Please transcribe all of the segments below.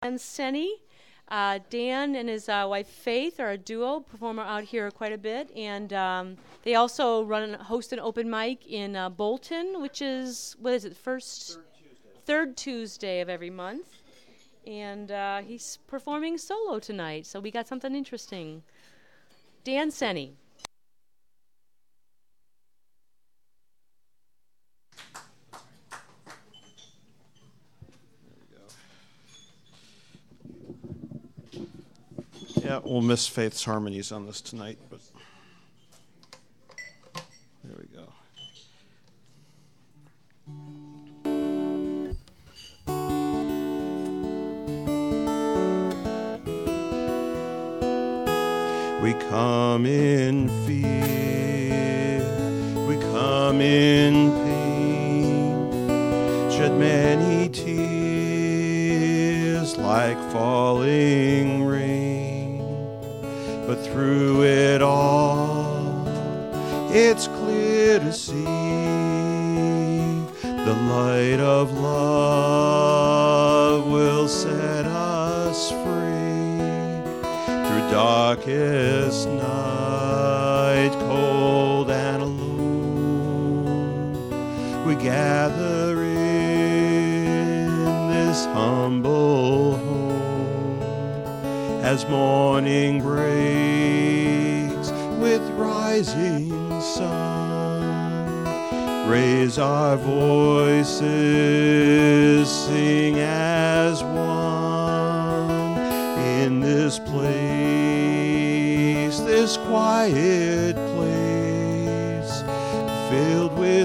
Dan Senni. Dan and his wife Faith are a duo, performer out here quite a bit, and they also host an open mic in Bolton, which is, what is it, third Tuesday of every month. And he's performing solo tonight, so we got something interesting. Dan Senni. Yeah, we'll miss Faith's harmonies on this tonight, but there we go. We come in fear, we come in pain, shed many tears like falling rain. But through it all, it's clear to see the light of love will set us free. Through darkest night, cold and alone, we gather in this humble home. As morning breaks with rising sun, raise our voices, sing as one. In this place, this quiet place, filled with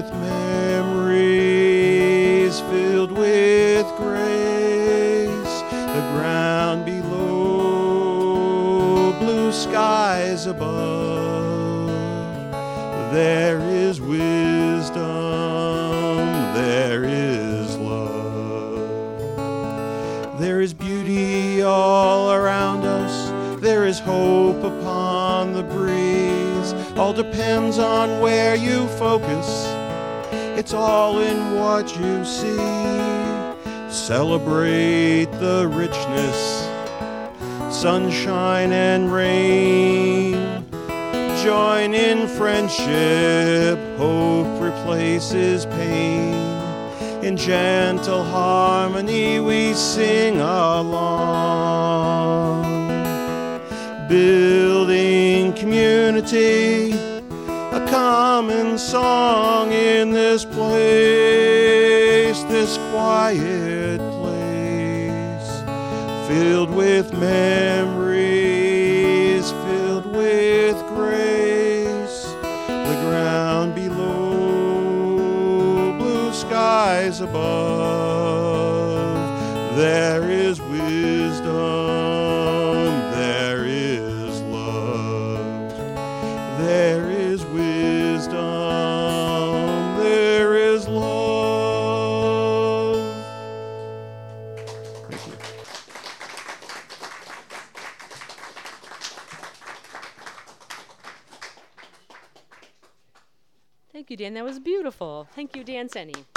memories, filled with grace, the ground below, blue skies above, there is wisdom, there is love. There is beauty all around us, there is hope upon the breeze. All depends on where you focus, it's all in what you see. Celebrate the richness, sunshine and rain. Join in friendship, hope replaces pain. In gentle harmony we sing along, building community, a common song in this place, this quiet place, filled with memories, filled with grace, the ground below, blue skies above, there is wisdom, there is love, there is wisdom, there is love. Thank you. Thank you, Dan. That was beautiful. Thank you, Dan Senni.